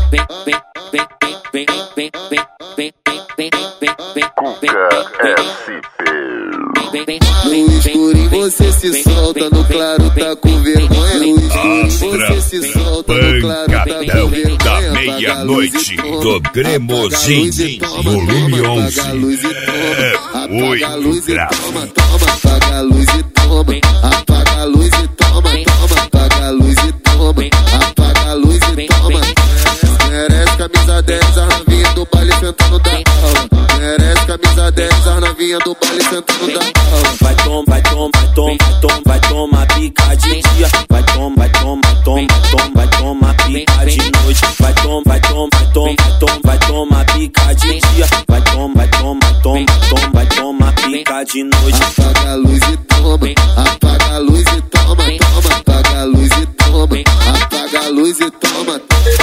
No escurinho você se solta, no claro tá com vergonha. No escurinho você se solta, no claro tá com vergonha. Da meia-noite do Cremosinho, volume 11. Apaga a luz e toma, toma, apaga a luz e toma, apaga a luz e toma, toma, apaga a luz e toma, apaga a luz e toma. Merece camisa 10, a novinha do baile sentando da aula. Merece camisa 10, a novinha do baile sentando da aula. Vai tom, vai tom, vai tom, vai tom, vai tomar pica de dia. Vai tom, vai tom, vai tom, vai tom, vai tomar pica de noite. Vai tom, vai tom, vai tom, vai tom, vai tomar pica de dia. Vai tom, vai tom, vai tom, vai tom, vai tomar pica de noite. Apaga a luz e toma, apaga a luz e toma, toma, apaga a luz e toma, apaga a luz e toma.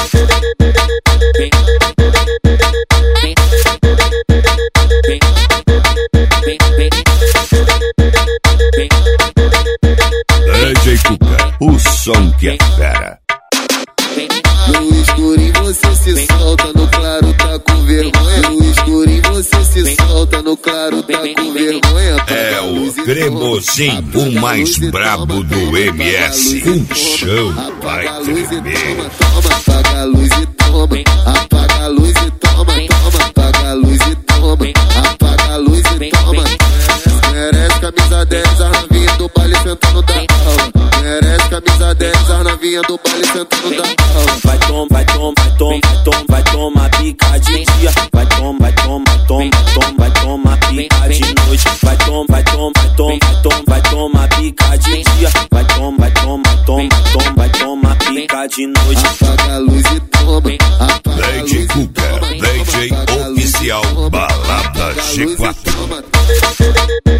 DJ Cuca, o som que é fera. No escurinho você se solta, no claro tá com vergonha. No escurinho você se solta, no claro tá com vergonha. É o Cremosinho, o mais brabo do MS. Um chão vai tremer. Toma, apaga a luz e toma, apaga a luz e toma, toma, apaga a luz e toma, apaga a luz e toma. Merece camisa 10, a novinha do baile sentando da aula. Merece camisa 10, a novinha do baile sentando da aula. Vai tom, vai tom, vai tom, vai tom, vai tomar pica de dia. Vai tom, vai tom, vai tom, vai tom, vai tomar pica de noite. Vai tom, vai tom, vai tom, vai tom, vai tomar pica de dia. Vai tom, vai tom, vai tom, vai tom, vai tomar pica de noite. Apaga a luz e toma, apaga a luz DJ e Cuca, toma, DJ oficial Balada G4.